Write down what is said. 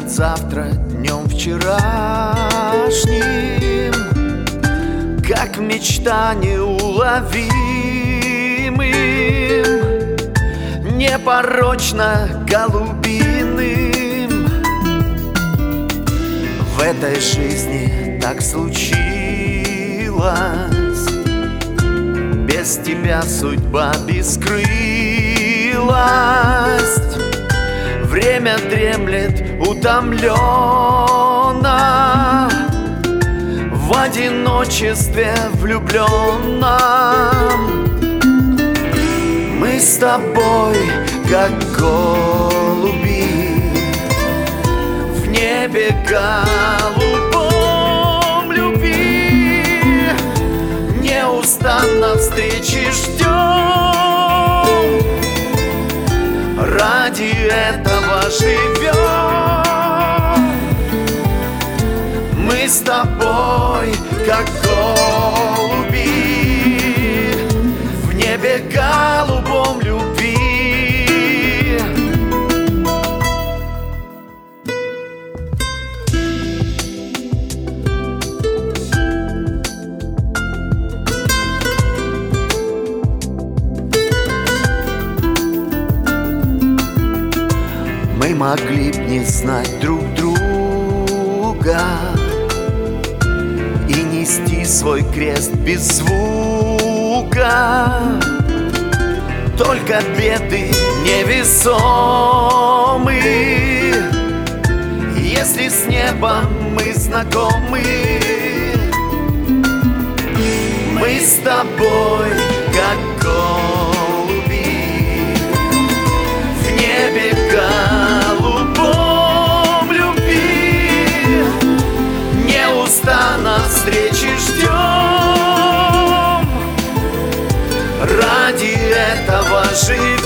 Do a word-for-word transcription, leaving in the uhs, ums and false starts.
станет завтра днем вчерашним, как мечта неуловимым, непорочно голубиным. В этой жизни так случилось, без тебя судьба бескрылость. Время дремлет утомленно, в одиночестве влюбленном. Мы с тобой, как голуби, в небе голубом любви, неустанно встречи ждем, ради этого живем. Мы с тобой, как голуби, в небе голубом любви. Мы могли б не знать друг друга и нести свой крест без звука. Только беды невесомы, если с небом мы знакомы. Мы с тобой, как голуби, в небе голубом любви, неустанно встречи ждем, ради этого живем.